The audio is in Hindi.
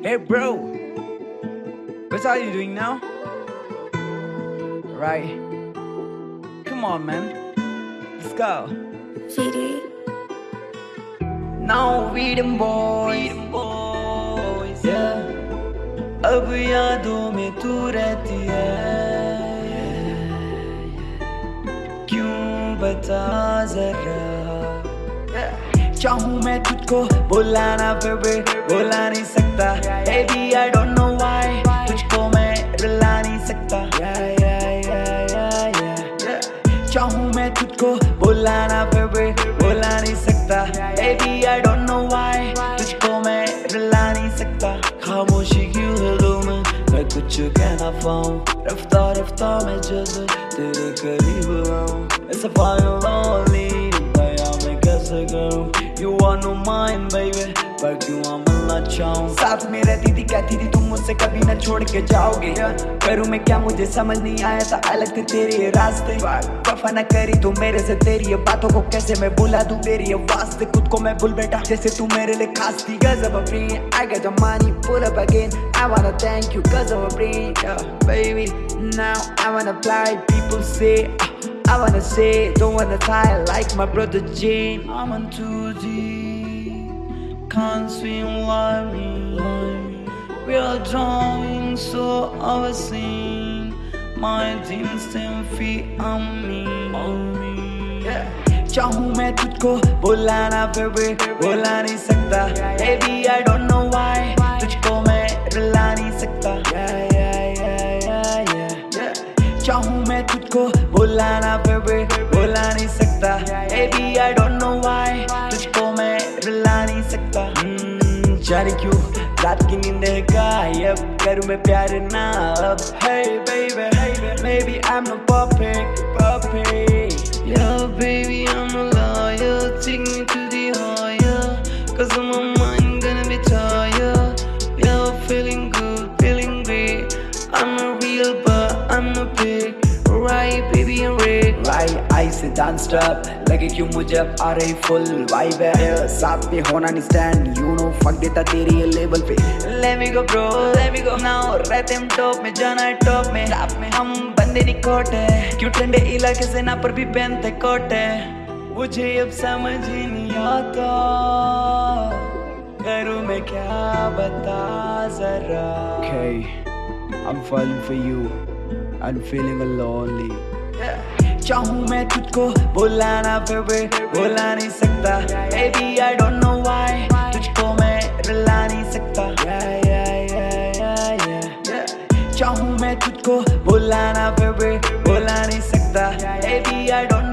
Hey bro, what are you doing now? Right. Come on man, let's go. VD. Now we them boys, yeah. अब यादों में तू रहती है, क्यों बता जरा, चाहूँ मैं तुझको बुलाना फिर भी बुला नहीं सकता, baby I don't know why तुझको मैं रुला नहीं सकता, चाहूँ मैं तुझको बुलाना फिर भी बुला नहीं सकता, baby I don't know why तुझको मैं रुला नहीं सकता, खामोशी क्यों है दिल में मैं कुछ कह ना पाऊँ, रफ्ता रफ्ता मैं जैसे तेरे करीब आऊँ, ऐसा feel lonely दया मैं कैसे करूँ, you are no mine baby पर क्यों मिलना चाहूँ, साथ में रहती थी कहती थी तुम मुझसे कभी न छोड़ के जाओगे, करूँ मैं क्या मुझे समझ नहीं आया था, अलग थे तेरे ये रास्ते, वफा न करी तू मेरे से, तेरी ये बातों को कैसे मैं भुला दूँ, तेरी ये वास्ते खुद को मैं भूल बैठा जैसे तू मेरे लिए खास थी, cause of a brain I got the money pull up again, I wanna thank you cause of a brain, baby now I wanna fly, people say I wanna say, don't wanna tie like my brother Jane, I'm on 2G, can't swim like me, we are drowning so overseen, my dreams stand free on me, yeah. चाहूँ मैं तुझको बुलाना फिर भी बुला नहीं सकता, baby I don't know why तुझको मैं रुला नहीं सकता, चाहूँ मैं तुझको बुलाना फिर भी बुला नहीं सकता, baby I don't know why तुझको मैं रुला नहीं सकता, जाने क्यों रात की नींद है गायब, करूँ मैं प्यार ना अब, hey baby maybe I'm not perfect, yeah baby I'm a liar, take me to the higher, cause my mind gonna be tired, yeah feeling good, feeling great, I'm not real but I'm not fake, right baby I'm real, right I से डांस स्टॉप लगे क्यों मुझे अब आ रही फुल वाइब है, साथ में होना नहीं स्टैंड यू नो फक देता तेरी ये लेवल पे, let me go bro let me go now, रहते हम टॉप में जाना है टॉप में, हम बंदे नहीं खोट है, क्यों ठंडे इलाके से ना पर भी पहनते कोट है, मुझे अब समझ ही नहीं आता करूँ मैं क्या बता जरा, okay I'm falling for you I'm feeling lonely, चाहूँ मैं तुझको बुलाना फिर भी बुला नहीं सकता, baby I don't know why तुझको मैं रुला नहीं सकता, चाहूँ मैं तुझको बुलाना फिर भी बुला नहीं सकता, baby I don't